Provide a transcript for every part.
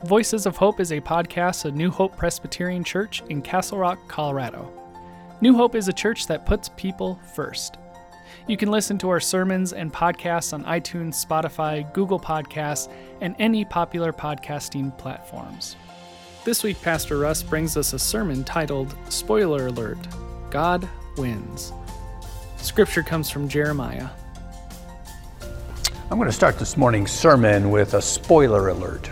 Voices of Hope is a podcast of New Hope Presbyterian Church in Castle Rock, Colorado. New Hope is a church that puts people first. You can listen to our sermons and podcasts on iTunes, Spotify, Google Podcasts, and any popular podcasting platforms. This week, Pastor Russ brings us a sermon titled, Spoiler Alert, God Wins. Scripture comes from Jeremiah. I'm going to start this morning's sermon with a spoiler alert.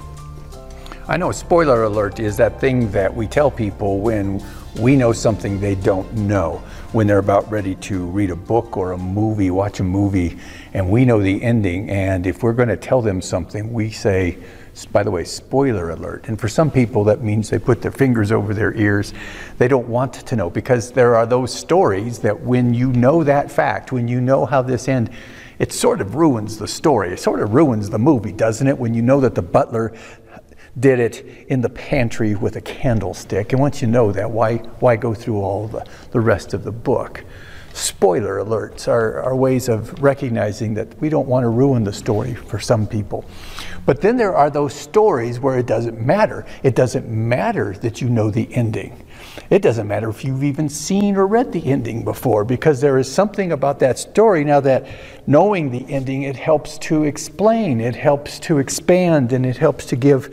I know a spoiler alert is that thing that we tell people when we know something they don't know, when they're about ready to read a book or a movie, watch a movie, and we know the ending, and if we're going to tell them something, we say, by the way, spoiler alert. And for some people, that means they put their fingers over their ears. They don't want to know, because there are those stories that when you know that fact, when you know how this ends, it sort of ruins the story. It sort of ruins the movie, doesn't it? When you know that the butler did it in the pantry with a candlestick. And once you know that, why go through all the rest of the book? Spoiler alerts are ways of recognizing that we don't want to ruin the story for some people. But then there are those stories where it doesn't matter. It doesn't matter that you know the ending. It doesn't matter if you've even seen or read the ending before, because there is something about that story now that knowing the ending, it helps to explain, it helps to expand, and it helps to give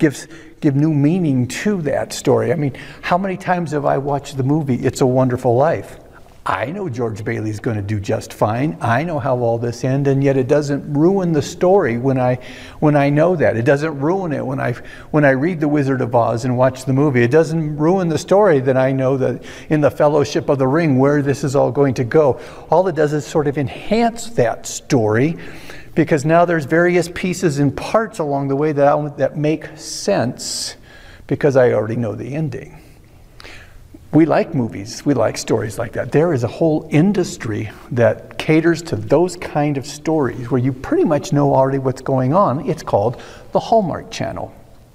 new meaning to that story. I mean, how many times have I watched the movie It's a Wonderful Life? I know George Bailey's going to do just fine. I know how all this ends, and yet it doesn't ruin the story when I know that. It doesn't ruin it when I read The Wizard of Oz and watch the movie. It doesn't ruin the story that I know that in the Fellowship of the Ring where this is all going to go. All it does is sort of enhance that story, because now there's various pieces and parts along the way that make sense because I already know the ending. We like movies. We like stories like that. There is a whole industry that caters to those kind of stories where you pretty much know already what's going on. It's called the Hallmark Channel.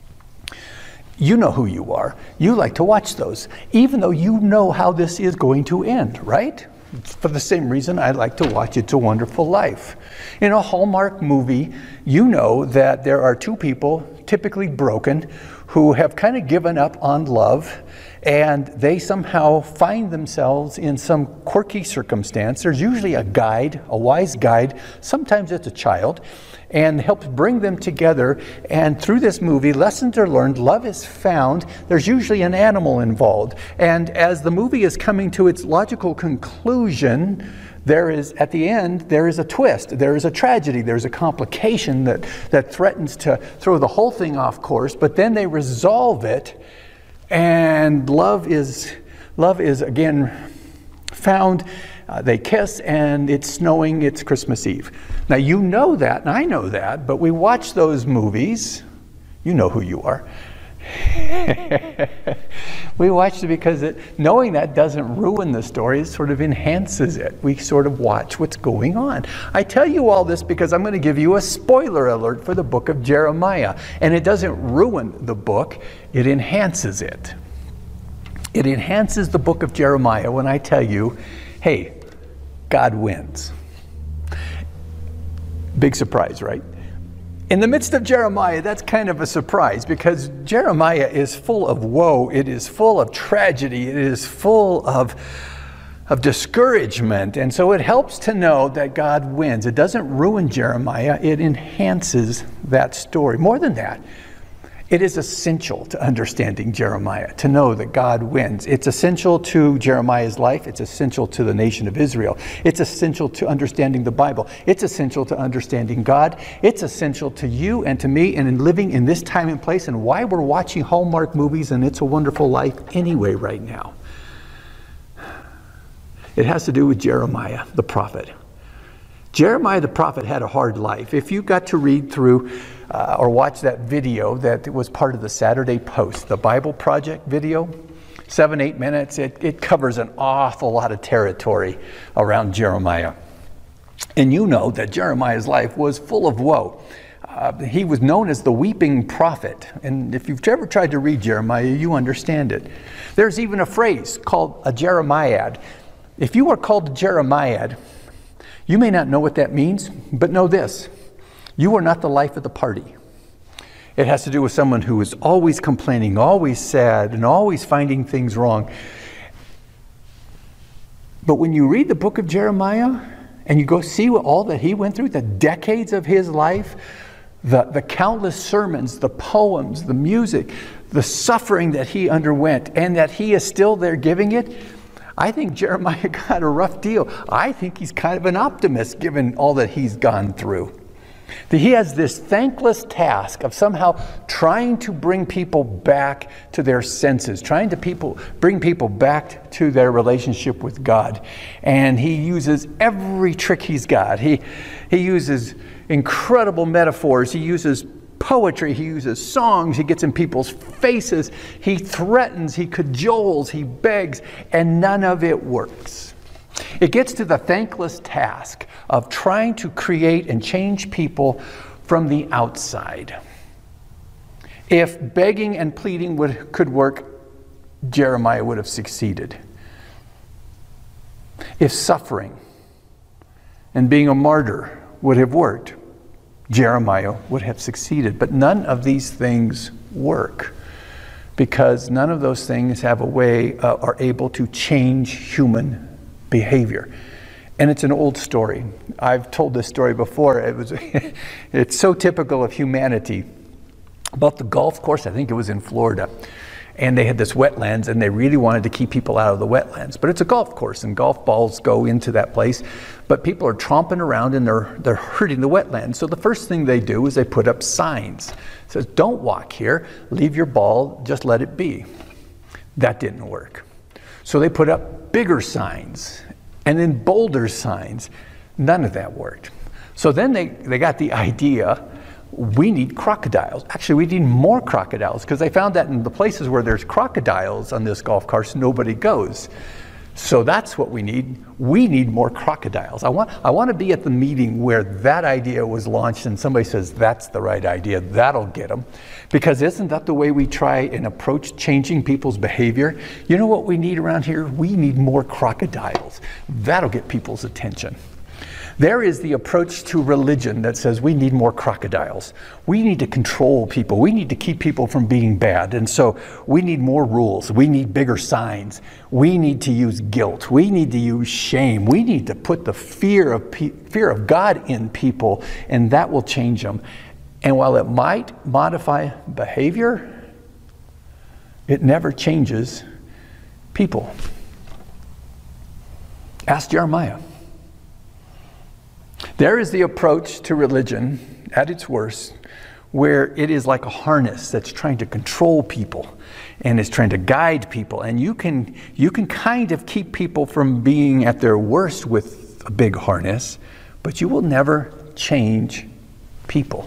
You know who you are. You like to watch those, even though you know how this is going to end, right? For the same reason I like to watch It's a Wonderful Life. In a Hallmark movie, you know that there are two people, typically broken, who have kind of given up on love, and they somehow find themselves in some quirky circumstance. There's usually a guide, a wise guide, sometimes it's a child, and helps bring them together. And through this movie, lessons are learned, love is found. There's usually an animal involved. And as the movie is coming to its logical conclusion, at the end, there is a twist, there is a tragedy, there's a complication that threatens to throw the whole thing off course, but then they resolve it, and love is again found. They kiss, and it's snowing, it's Christmas Eve. Now you know that, and I know that, but we watch those movies, you know who you are. We watch it because knowing that doesn't ruin the story, it sort of enhances it. We sort of watch what's going on. I tell you all this because I'm going to give you a spoiler alert for the book of Jeremiah. And it doesn't ruin the book, it enhances it. It enhances the book of Jeremiah when I tell you, hey, God wins. Big surprise, right? In the midst of Jeremiah, that's kind of a surprise, because Jeremiah is full of woe, it is full of tragedy, it is full of discouragement. And so it helps to know that God wins. It doesn't ruin Jeremiah, it enhances that story. More than that, it is essential to understanding Jeremiah, to know that God wins. It's essential to Jeremiah's life. It's essential to the nation of Israel. It's essential to understanding the Bible. It's essential to understanding God. It's essential to you and to me and in living in this time and place, and why we're watching Hallmark movies and It's a Wonderful Life anyway right now. It has to do with Jeremiah, the prophet. Jeremiah the prophet had a hard life. If you got to read through or watch that video that was part of the Saturday Post, the Bible Project video, 7-8 minutes, it covers an awful lot of territory around Jeremiah. And you know that Jeremiah's life was full of woe. He was known as the weeping prophet. And if you've ever tried to read Jeremiah, you understand it. There's even a phrase called a Jeremiad. If you are called a Jeremiad, you may not know what that means, but know this: you are not the life of the party. It has to do with someone who is always complaining, always sad, and always finding things wrong. But when you read the book of Jeremiah and you go see all that he went through, the decades of his life, the countless sermons, the poems, the music, the suffering that he underwent, and that he is still there giving it, I think Jeremiah got a rough deal. I think he's kind of an optimist given all that he's gone through. That he has this thankless task of somehow trying to bring people back to their senses, trying to bring people back to their relationship with God. And he uses every trick he's got. He uses incredible metaphors. He uses poetry. He uses songs. He gets in people's faces. He threatens. He cajoles. He begs. And none of it works. It gets to the thankless task of trying to create and change people from the outside. If begging and pleading could work, Jeremiah would have succeeded. If suffering and being a martyr would have worked, Jeremiah would have succeeded. But none of these things work, because none of those things have a way, are able to change human behavior. And it's an old story. I've told this story before. It's so typical of humanity. About the golf course, I think it was in Florida, and they had this wetlands, and they really wanted to keep people out of the wetlands. But it's a golf course, and golf balls go into that place. But people are tromping around, and they're hurting the wetlands. So the first thing they do is they put up signs. It says, "Don't walk here. Leave your ball. Just let it be." That didn't work. So they put up bigger signs, and then bolder signs. None of that worked. So then they got the idea, we need crocodiles. Actually, we need more crocodiles, because they found that in the places where there's crocodiles on this golf course, nobody goes. So that's what we need. We need more crocodiles. I want to be at the meeting where that idea was launched and somebody says, that's the right idea. That'll get them. Because isn't that the way we try and approach changing people's behavior? You know what we need around here? We need more crocodiles. That'll get people's attention. There is the approach to religion that says we need more crocodiles. We need to control people. We need to keep people from being bad. And so we need more rules. We need bigger signs. We need to use guilt. We need to use shame. We need to put the fear of God in people, and that will change them. And while it might modify behavior, it never changes people. Ask Jeremiah. There is the approach to religion at its worst, where it is like a harness that's trying to control people and is trying to guide people. And you can kind of keep people from being at their worst with a big harness, but you will never change people.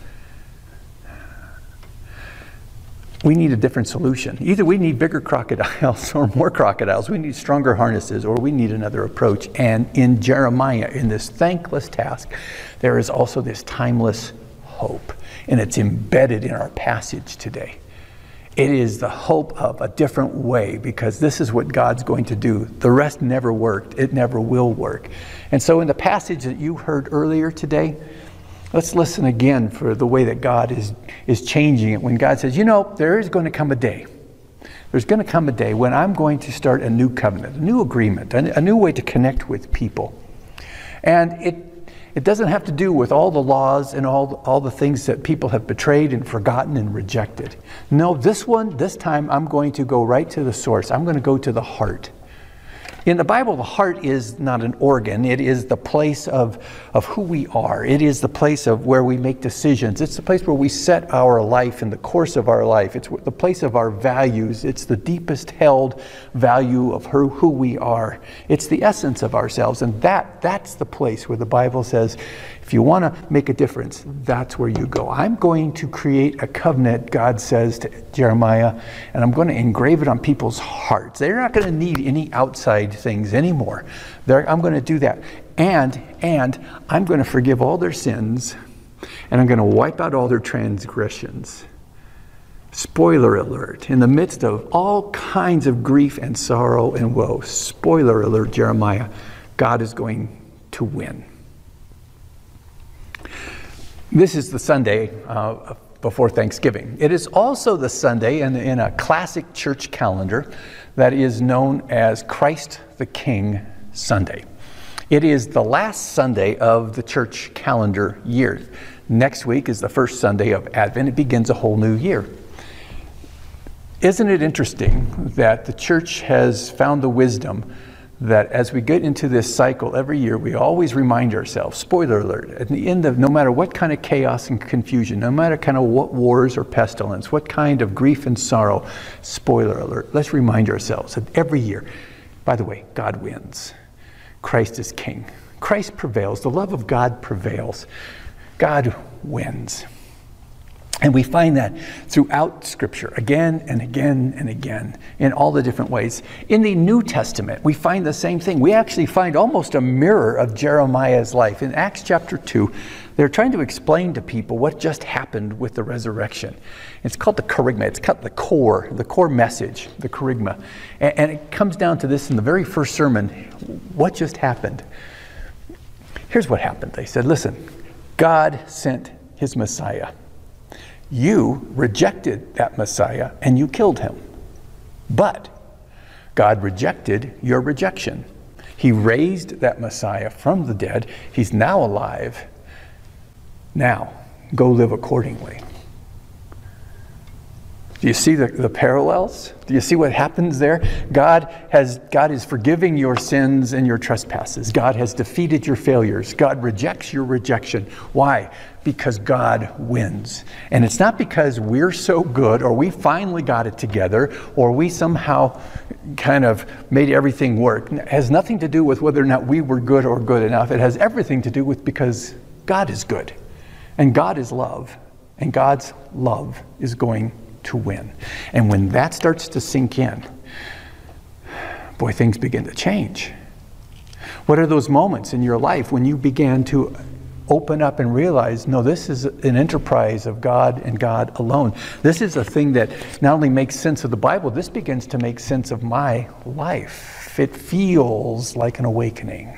We need a different solution. Either we need bigger crocodiles or more crocodiles. We need stronger harnesses, or we need another approach. And in Jeremiah, in this thankless task, there is also this timeless hope. And it's embedded in our passage today. It is the hope of a different way, because this is what God's going to do. The rest never worked. It never will work. And so in the passage that you heard earlier today, let's listen again for the way that God is changing it. When God says, there is going to come a day. There's going to come a day when I'm going to start a new covenant, a new agreement, a new way to connect with people. And it doesn't have to do with all the laws and all the things that people have betrayed and forgotten and rejected. No, this time I'm going to go right to the source. I'm going to go to the heart. In the Bible, the heart is not an organ. It is the place of who we are. It is the place of where we make decisions. It's the place where we set our life and the course of our life. It's the place of our values. It's the deepest held value of who we are. It's the essence of ourselves. And that's the place where the Bible says, if you want to make a difference, that's where you go. I'm going to create a covenant, God says to Jeremiah, and I'm going to engrave it on people's hearts. They're not going to need any outside things anymore. I'm going to do that. And I'm going to forgive all their sins, and I'm going to wipe out all their transgressions. Spoiler alert, in the midst of all kinds of grief and sorrow and woe, spoiler alert, Jeremiah, God is going to win. This is the Sunday before Thanksgiving. It is also the Sunday in a classic church calendar that is known as Christ the King Sunday. It is the last Sunday of the church calendar year. Next week is the first Sunday of Advent. It begins a whole new year. Isn't it interesting that the church has found the wisdom that as we get into this cycle every year, we always remind ourselves, spoiler alert, at the end of no matter what kind of chaos and confusion, no matter kind of what wars or pestilence, what kind of grief and sorrow, spoiler alert, let's remind ourselves that every year, by the way, God wins. Christ is King. Christ prevails. The love of God prevails. God wins. And we find that throughout Scripture, again and again and again, in all the different ways. In the New Testament, we find the same thing. We actually find almost a mirror of Jeremiah's life. In Acts chapter 2, they're trying to explain to people what just happened with the resurrection. It's called the kerygma. It's called the core message, the kerygma. And it comes down to this in the very first sermon. What just happened? Here's what happened. They said, listen, God sent his Messiah. You rejected that Messiah and you killed him. But God rejected your rejection. He raised that Messiah from the dead. He's now alive. Now, go live accordingly. Do you see the parallels? Do you see what happens there? God is forgiving your sins and your trespasses. God has defeated your failures. God rejects your rejection. Why? Because God wins. And it's not because we're so good or we finally got it together or we somehow kind of made everything work. It has nothing to do with whether or not we were good or good enough. It has everything to do with because God is good and God is love and God's love is going to win. And when that starts to sink in, boy, things begin to change. What are those moments in your life when you began to open up and realize, no, this is an enterprise of God and God alone. This is a thing that not only makes sense of the Bible, this begins to make sense of my life. It feels like an awakening.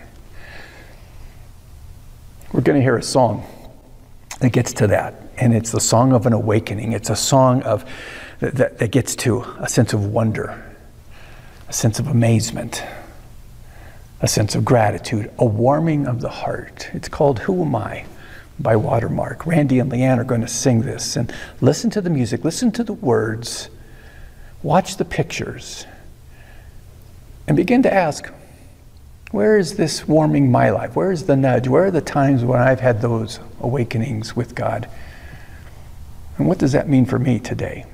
We're going to hear a song that gets to that. And it's the song of an awakening. It's a song that gets to a sense of wonder, a sense of amazement, a sense of gratitude, a warming of the heart. It's called Who Am I? By Watermark. Randy and Leanne are going to sing this. And listen to the music, listen to the words, watch the pictures, and begin to ask, where is this warming my life? Where is the nudge? Where are the times when I've had those awakenings with God? And what does that mean for me today?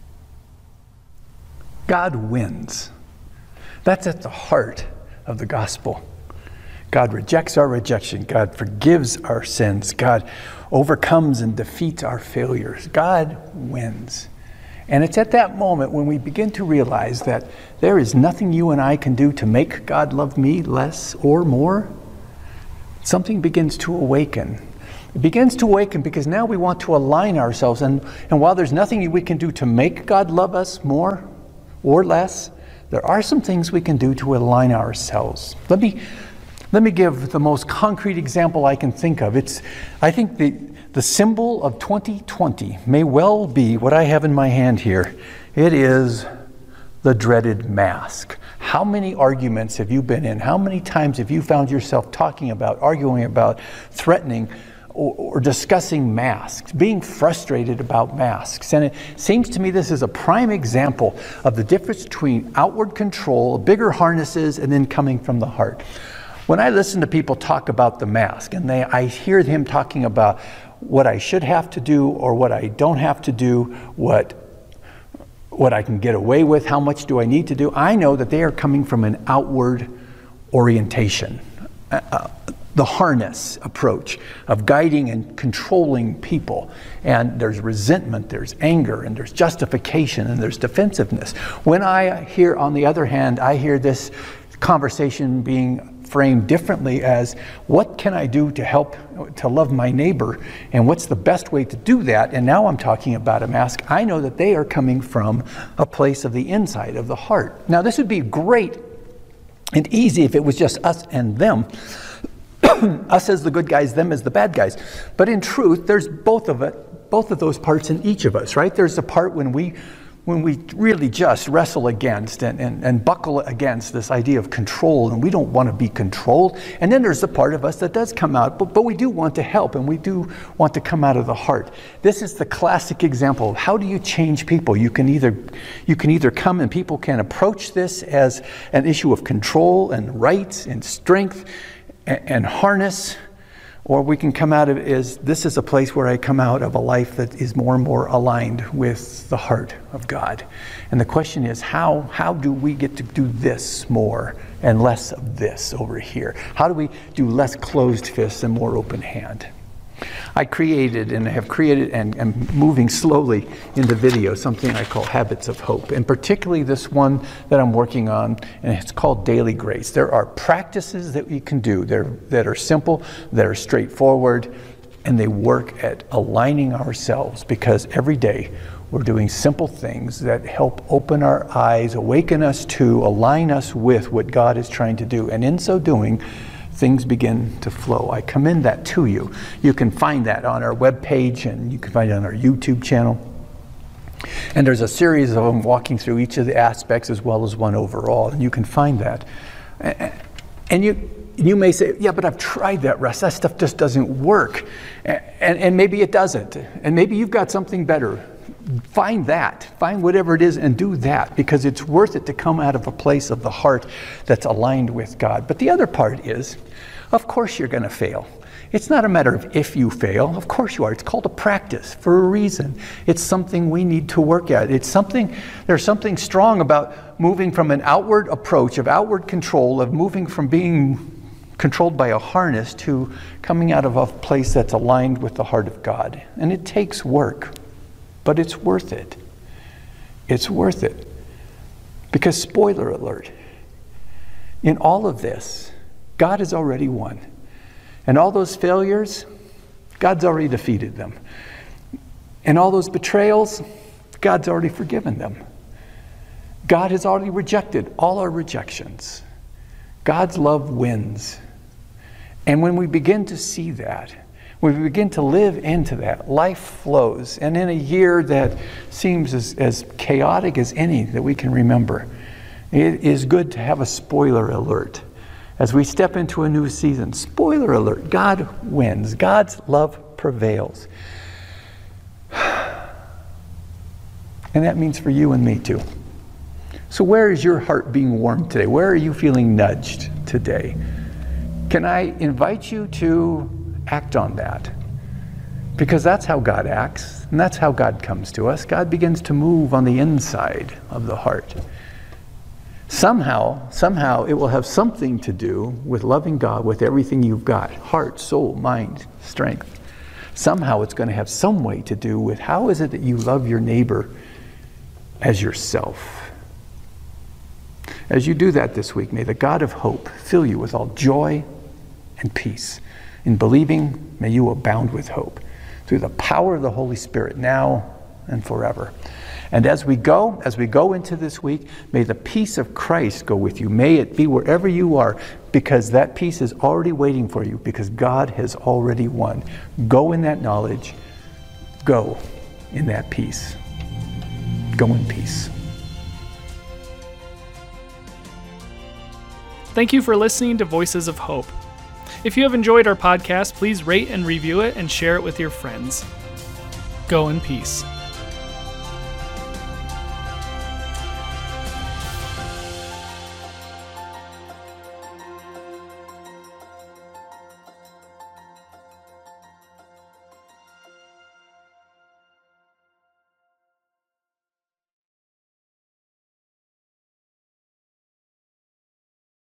God wins. That's at the heart of the gospel. God rejects our rejection. God forgives our sins. God overcomes and defeats our failures. God wins. And it's at that moment when we begin to realize that there is nothing you and I can do to make God love me less or more. Something begins to awaken. It begins to awaken because now we want to align ourselves. And while there's nothing we can do to make God love us more or less, there are some things we can do to align ourselves. Let me give the most concrete example I can think of. I think the symbol of 2020 may well be what I have in my hand here. It is the dreaded mask. How many arguments have you been in? How many times have you found yourself talking about, arguing about, threatening, or discussing masks, being frustrated about masks? And it seems to me this is a prime example of the difference between outward control, bigger harnesses, and then coming from the heart. When I listen to people talk about the mask, and I hear them talking about what I should have to do or what I don't have to do, what I can get away with, how much do I need to do, I know that they are coming from an outward orientation. The harness approach of guiding and controlling people. And there's resentment, there's anger, and there's justification, and there's defensiveness. When I hear, on the other hand, I hear this conversation being framed differently as, what can I do to help to love my neighbor, and what's the best way to do that? And now I'm talking about a mask. I know that they are coming from a place of the inside, of the heart. Now this would be great and easy if it was just us and them. Us as the good guys, them as the bad guys. But in truth, there's both of it, both of those parts in each of us, right? There's the part when we really just wrestle against and buckle against this idea of control, and we don't want to be controlled. And then there's the part of us that does come out, but we do want to help, and we do want to come out of the heart. This is the classic example of how do you change people. You can either come and people can approach this as an issue of control and rights and strength and harness, or we can come out of it as this is a place where I come out of a life that is more and more aligned with the heart of God. And the question is, how do we get to do this more and less of this over here? How do we do less closed fists and more open hand? I created and have created and moving slowly in the video something I call Habits of Hope, and particularly this one that I'm working on, and it's called Daily Grace. There are practices that we can do that are simple, that are straightforward, and they work at aligning ourselves, because every day we're doing simple things that help open our eyes, awaken us to, align us with what God is trying to do, and in so doing, things begin to flow. I commend that to you. You can find that on our webpage, and you can find it on our YouTube channel. And there's a series of them walking through each of the aspects as well as one overall, and you can find that. And you may say, yeah, but I've tried that, Russ. That stuff just doesn't work. And maybe it doesn't. And maybe you've got something better. Find that. Find whatever it is and do that, because it's worth it to come out of a place of the heart that's aligned with God. But the other part is, of course you're going to fail. It's not a matter of if you fail. Of course you are. It's called a practice for a reason. It's something we need to work at. There's something strong about moving from an outward approach of outward control, of moving from being controlled by a harness to coming out of a place that's aligned with the heart of God. And it takes work. But it's worth it. It's worth it. Because, spoiler alert, in all of this, God has already won. And all those failures, God's already defeated them. And all those betrayals, God's already forgiven them. God has already rejected all our rejections. God's love wins. And when we begin to see that, when we begin to live into that, life flows. And in a year that seems as chaotic as any that we can remember, it is good to have a spoiler alert. As we step into a new season, spoiler alert, God wins. God's love prevails. And that means for you and me too. So where is your heart being warmed today? Where are you feeling nudged today? Can I invite you to act on that? Because that's how God acts, and that's how God comes to us. God begins to move on the inside of the heart. Somehow it will have something to do with loving God with everything you've got, heart, soul, mind, strength. Somehow it's going to have some way to do with how is it that you love your neighbor as yourself. As you do that this week, may the God of hope fill you with all joy and peace. In believing, may you abound with hope through the power of the Holy Spirit now and forever. And as we go into this week, may the peace of Christ go with you. May it be wherever you are, because that peace is already waiting for you, because God has already won. Go in that knowledge. Go in that peace. Go in peace. Thank you for listening to Voices of Hope. If you have enjoyed our podcast, please rate and review it and share it with your friends. Go in peace.